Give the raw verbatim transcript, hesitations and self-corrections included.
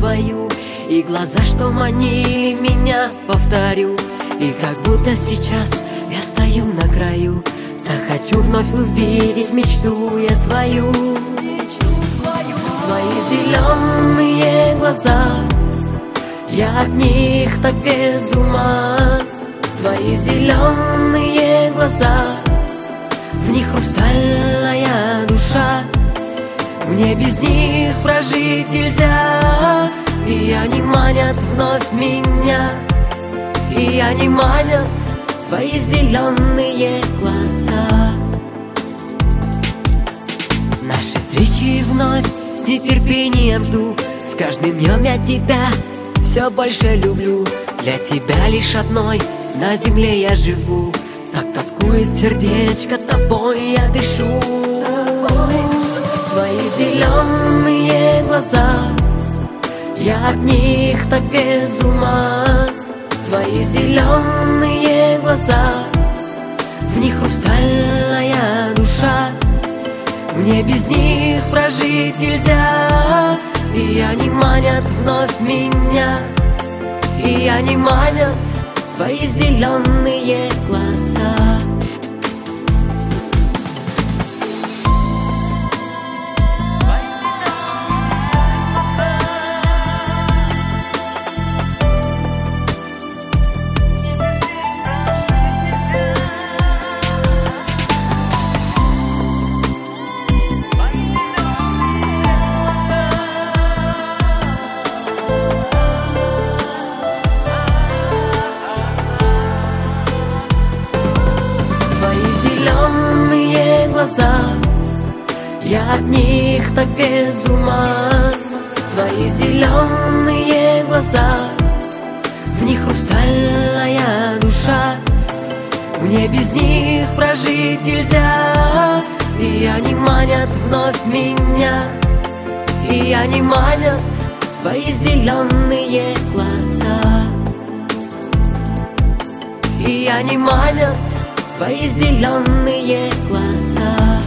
твою, и глаза, что манили меня, повторю. И как будто сейчас я стою на краю, так хочу вновь увидеть мечту я свою. Твои зеленые глаза, я от них так без ума. Твои зеленые глаза, в них хрустальная душа. Мне без них прожить нельзя, и они манят вновь меня, и они манят твои зеленые глаза. Наши встречи вновь с нетерпением жду. С каждым днем я тебя все больше люблю. Для тебя лишь одной на земле я живу. Так тоскует сердечко, тобой я дышу. Твои зеленые глаза, я от них так без ума. Твои зеленые глаза, в них хрустальная душа. Мне без них прожить нельзя, и они манят вновь меня, и они манят твои зеленые глаза. Зеленые глаза, я от них так без ума. Твои зеленые глаза, в них хрустальная душа. Мне без них прожить нельзя, и они манят вновь меня, и они манят твои зеленые глаза, и они манят твои зеленые глаза.